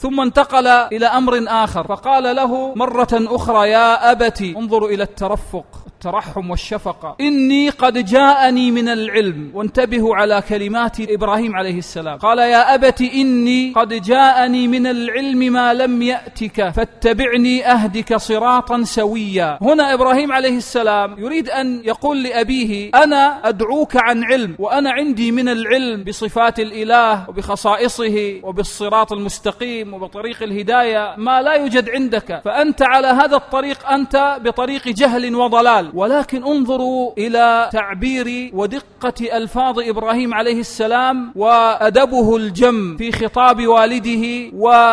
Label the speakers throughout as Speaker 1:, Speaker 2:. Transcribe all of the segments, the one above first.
Speaker 1: ثم انتقل إلى أمر آخر، فقال له مرة أخرى: يا أبتي، انظروا إلى الترفق، الترحم والشفقة، إني قد جاءني من العلم. وانتبهوا على كلمات إبراهيم عليه السلام، قال: يا أبت إني قد جاءني من العلم ما لم يأتك فاتبعني أهدك صراطا سويا. هنا إبراهيم عليه السلام يريد أن يقول لأبيه: أنا أدعوك عن علم، وأنا عندي من العلم بصفات الإله وبخصائصه وبالصراط المستقيم وبطريق الهداية ما لا يوجد عندك، فأنت على هذا الطريق أنت بطريق جهل وضلال. ولكن انظروا إلى تعبير ودقة ألفاظ إبراهيم عليه السلام وأدبه الجم في خطاب والده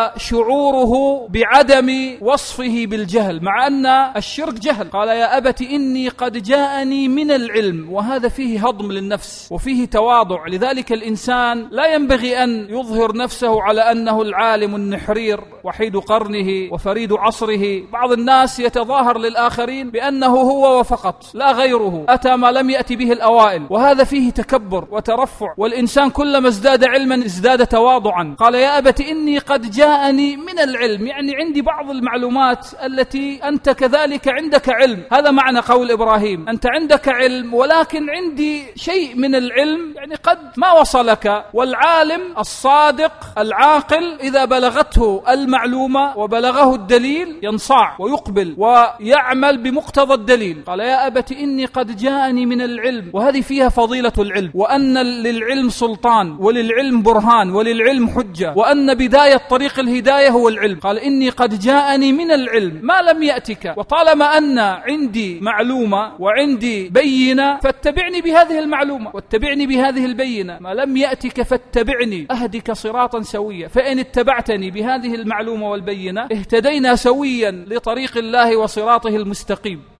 Speaker 1: وشعوره بعدم وصفه بالجهل، مع أن الشرك جهل. قال: يا أبت إني قد جاءني من العلم، وهذا فيه هضم للنفس وفيه تواضع. لذلك الإنسان لا ينبغي أن يظهر نفسه على أنه العالم النحرير وحيد قرنه وفريد عصره. بعض الناس يتظاهر للآخرين بأنه هو فقط لا غيره، أتى ما لم يأتي به الأوائل، وهذا فيه تكبر وترفع. والإنسان كلما ازداد علما ازداد تواضعا. قال: يا أبت إني قد جاءني من العلم، يعني عندي بعض المعلومات التي أنت كذلك عندك علم. هذا معنى قول إبراهيم: أنت عندك علم ولكن عندي شيء من العلم يعني قد ما وصلك. والعالم الصادق العاقل إذا بلغته المعلومة وبلغه الدليل ينصاع ويقبل ويعمل بمقتضى الدليل. قال: يا أبت إني قد جاءني من العلم، وهذه فيها فضيلة العلم، وأن للعلم سلطان وللعلم برهان وللعلم حجة، وأن بداية طريق الهداية هو العلم. قال: إني قد جاءني من العلم ما لم يأتك، وطالما أن عندي معلومة وعندي بينة فاتبعني بهذه المعلومة واتبعني بهذه البينة. ما لم يأتك فاتبعني أهدك صراطا سويا. فإن اتبعتني بهذه المعلومة والبينة اهتدينا سويا لطريق الله وصراطه المستقيم.